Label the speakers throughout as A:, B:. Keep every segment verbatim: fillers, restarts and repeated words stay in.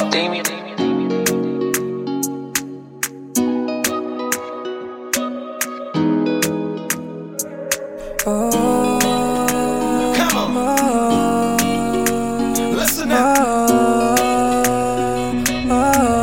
A: Damien.
B: Oh,
C: come on,
B: oh,
C: listen
B: oh,
C: up.
B: oh.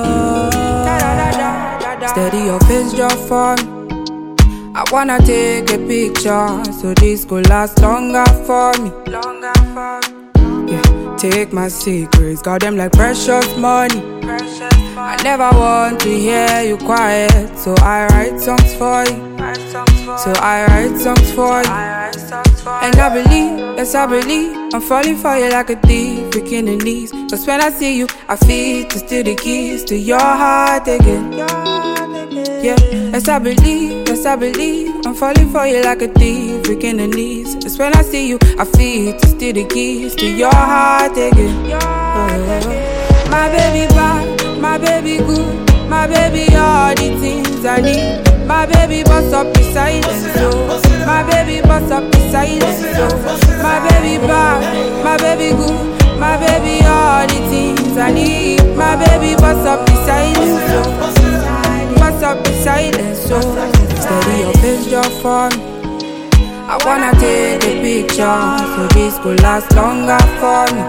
B: Steady your face just for me. I wanna take a picture so this could last longer for me. Longer for me. Yeah, take my secrets, got them like precious money. Precious money. I never want to hear you quiet, so I write songs for you. So I write songs for you. And I believe, yes I believe, I'm falling for you like a thief, breaking the knees. Cause when I see you, I feel to steal the keys to your heart again. Yeah, yes I believe, yes I believe, I'm falling for you like a thief, breaking the knees. Cause when I see you, I feel to steal the keys to your heart again. Oh, my baby bad, my baby good, my baby all the things I need. My baby bust up the silence, oh. My baby bust up the silence, oh. My baby bad, my baby good, my baby all the things I need. My baby bust up the silence, oh. Bust up the silence, oh. Steady your face just for me. I wanna take a picture so this could last longer for me.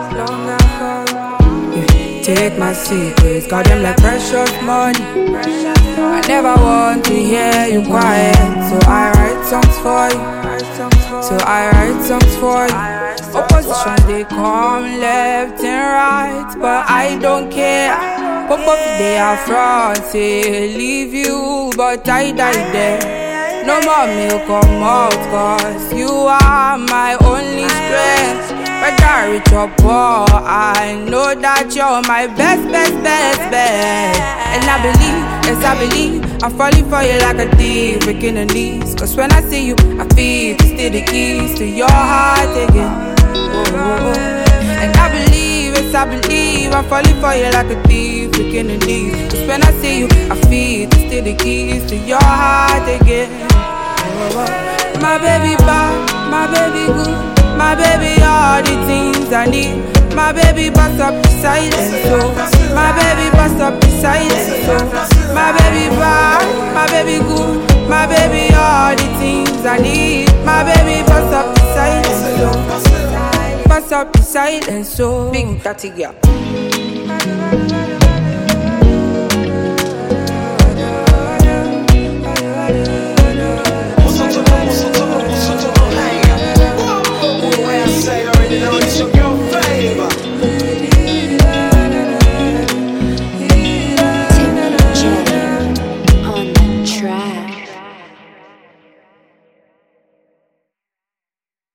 B: Yeah, take my secrets, got them like precious money. I never want to hear you quiet, so I write songs for you. So I write songs for you. Opposition they come left and right, but I don't care. Pop up they are front, say leave you, but I die there. No more milk come out, cause you are my only strength. Whether rich or poor, I know that you're my best, best, best, best. And I believe, yes I believe, I'm falling for you like a thief, breaking the knees. Cause when I see you, I feel to steal the keys to your heart again. Oh, and I believe, yes I believe, I'm falling for you like a thief, breaking the knees. Cause when I see you, I feel to steal the keys to your heart again. Oh, my baby bad, my baby good, my baby all the things I need. My baby bust up the silence, so my baby bust up the silence, so my baby bad, my baby good, my baby all the things I need. My baby bust up the silence, so bust up the silence, so big dirty girl.